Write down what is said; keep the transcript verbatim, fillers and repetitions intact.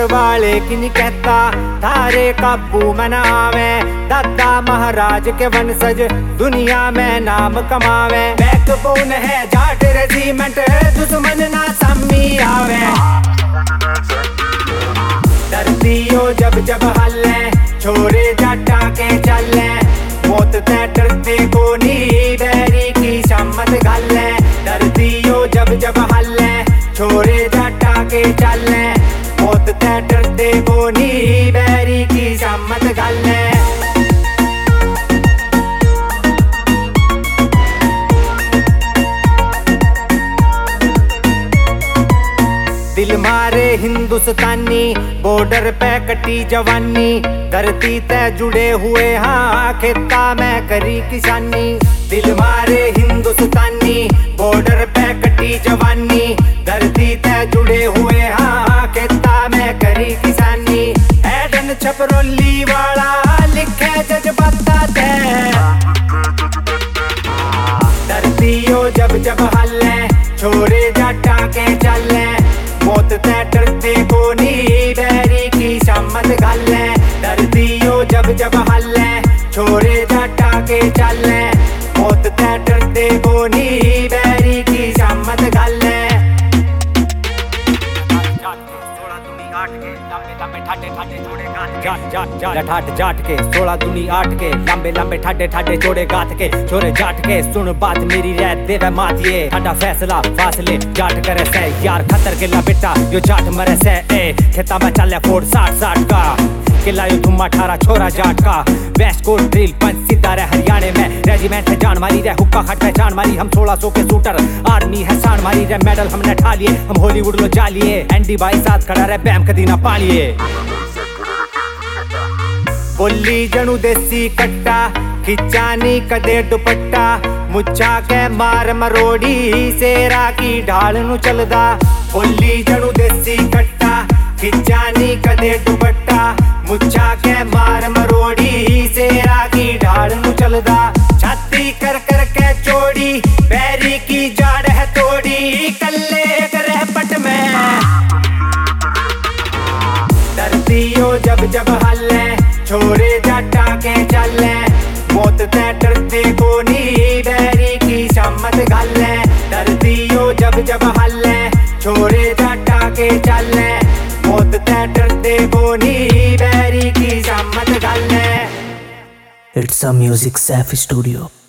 वाले की नहीं कहता, थारे काबू में न आवे। दादा महाराज के वंशज दुनिया में नाम कमावे। बैकबोन है जाट रेजिमेंट, दुश्मन ना सामी आवे। धरतियों जब जब हल्ले, छोरे जाटा के चले। मौत ते डरते को नी, बैरी की शामत गाले। धरतियों जब जब हल्ले, छोरे जाटा के चले। मौत ते डरते को नी, बैरी की शामत गाले। दिल मारे हिंदुस्तानी, बॉर्डर पे कटी जवानी। धरती ते जुड़े हुए हाँ, खेता में करी किसानी। दिल मारे हिंदुस्तानी, बॉर्डर पे कटी जवानी। धरती ते जुड़े हुए हाँ, खेता में करी किसानी। एडन छपरोली वाला लिखे जज्बाता ते। धरतियों जब जब हल्ले, छोरे जाटा के चले। मौत ते डरते को नी, बैरी की शामत गाले। धरतियों जब जब हल्ले, छोरे जाटा के चले। मौत ते डरते को नी, बैरी की शामत गाले। जाट जाट के सोलह दूनी आठ के, लंबे लंबे ठाडे ठाडे जोड़े गात के। छोरे जाट के सुन बात मेरी रह देवे मातिए। ठाडा फैसला फासले जाट करे से, यार खतर के ला बेटा यो जाट मरे से। ए खेता में चले फोड़ साठ साठ का, किला यो धुम्मा ठारा छोरा जाट का। वेस्ट कोस्ट ड्रिल पंच सीधा रहे हरियाणे में। रेजिमेंट है जान मारी रहे, हुक्का खट पहचान मारी। हम सोलह सौ के शूटर, आर्मी है शान मारी रहे। मेडल हमने ठा लिए, हम हॉलीवुड लो जा लिए। एंडी भाई साथ खड़ा रहे, बैम कदी ना पालिए। बोली जणु देसी कट्टा, खिंचानी कदे दुपट्टा। मुच्छा के मार मरोड़ी, सेरा की ढाल नु चलदा। बोली जणु देसी कट्टा, खिंचानी कदे दुपट्टा। मुच्छा के मार मरोड़ी, सेरा की ढाल नु चलदा। छाती कर कर के चोड़ी, बैरी की जाड़ है तोड़ी। कल्ले करे पट में, धरतियों जब जब हल्ले, छोरे जाटा के चले। मौत ते डरते को नी, बैरी की शामत गाले। धरतियों जब जब हल्ले, छोरे जाटा के चले। मौत ते डरते को नी, बैरी की शामत गाले। It's a Music Safe Studio.